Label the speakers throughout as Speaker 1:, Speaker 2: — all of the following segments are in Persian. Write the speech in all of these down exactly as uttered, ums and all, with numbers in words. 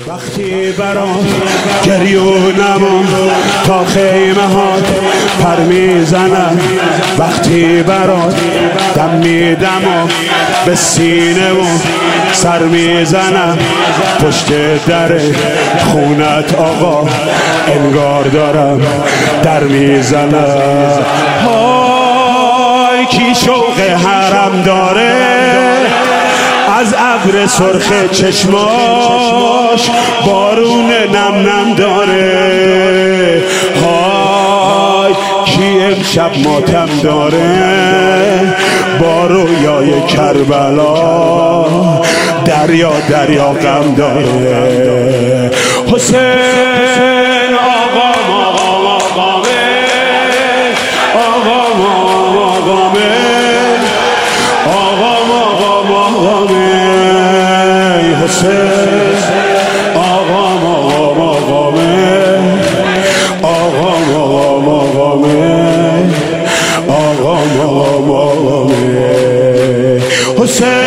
Speaker 1: وقتی برات گریونم تا خیمه هات پر میزنم، وقتی برات دم میدم و به سینه و سر میزنم، پشت در خونت آقا انگار دارم در میزنم. های کی شوق حرم داره از ابر سرخ چشماش بارون نم نم داره. های کی امشب ماتم داره با رویای کربلا دریا دریا غم داره. حسین آقا آقا آقامه آقا آقامه آقا آقامه حسین آقا آقامه آقا آقامه آقا آقامه حسین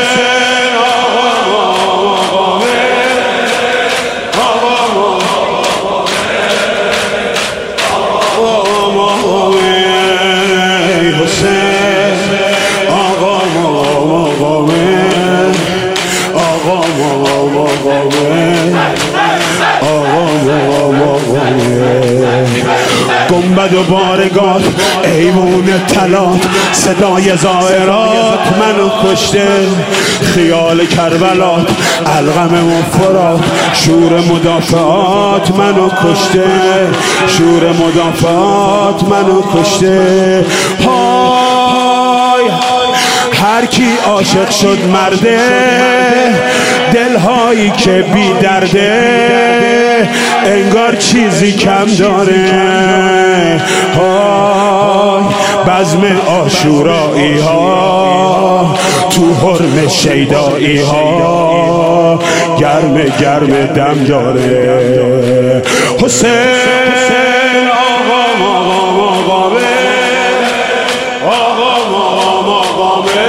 Speaker 1: گنبد و بارگاه ایوون طلات صدای زائرات منو کشته، خیال کربلات القم و فرات شور مدافعات منو کشته، شور مدافعات منو کشته. های هر کی عاشق شد مرده دلهایی که بی درده انگار چیزی کم داره. های بزم عاشورایی ها تو حرم شیدایی ها گرم گرم دم داره. حسین آقا آقا آقامه آقا آقا آقامه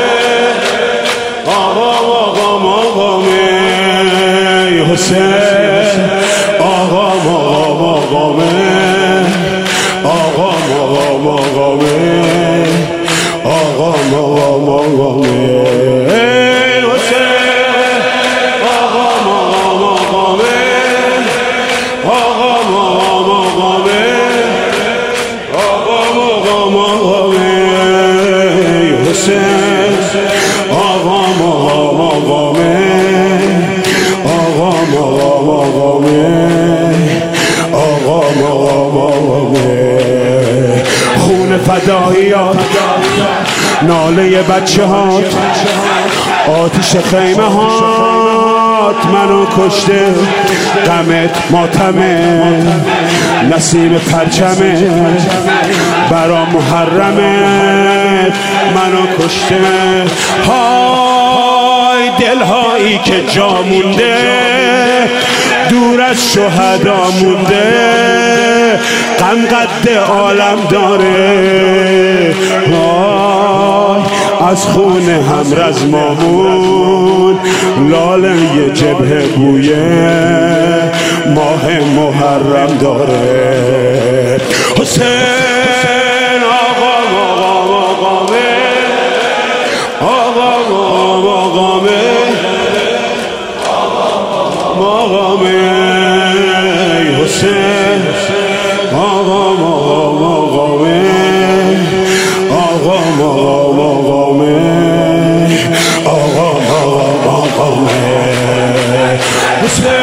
Speaker 1: آقا آقا آقامه حسین آقا آقا آقامه آقا آقا آقامه آقا آقا آقامه خون فداییات ناله بچه هات آتش خیمه هات منو کشته، غمت ماتمه نسیم پرچمه برا محرمت منو کشته. های دلهایی که جا مونده دور از شهدا مونده غم قد عالم داره. از خون همرز مامون لاله یه جبهه بویه ماه محرم داره. حسین آقا آقا آقامه آقا آقامه آقامه حسین آقا آقامه آقا آقامه آقا آقامه حسین